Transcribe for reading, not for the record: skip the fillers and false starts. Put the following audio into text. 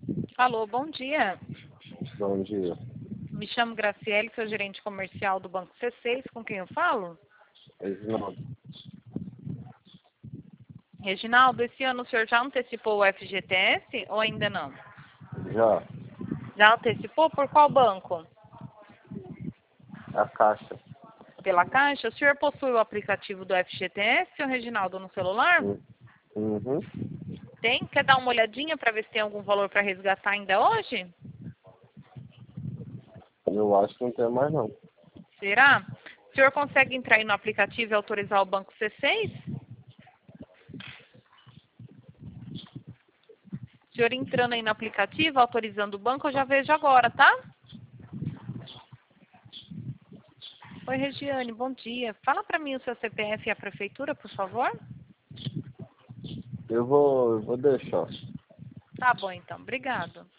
Alô, bom dia. Bom dia. Me chamo Graciele, sou gerente comercial do Banco C6. Com quem eu falo? Reginaldo. Reginaldo, esse ano o senhor já antecipou o FGTS ou ainda não? Já. Já antecipou? Por qual banco? A Caixa. Pela Caixa? O senhor possui o aplicativo do FGTS, seu Reginaldo, no celular? Uhum. Tem? Quer dar uma olhadinha para ver se tem algum valor para resgatar ainda hoje? Eu acho que não tem mais não. Será? O senhor consegue entrar aí no aplicativo e autorizar o Banco C6? O senhor entrando aí no aplicativo, autorizando o banco, eu já vejo agora, tá? Oi, Regiane, bom dia. Fala para mim o seu CPF e a prefeitura, por favor. Eu vou deixar. Tá bom, então. Obrigado.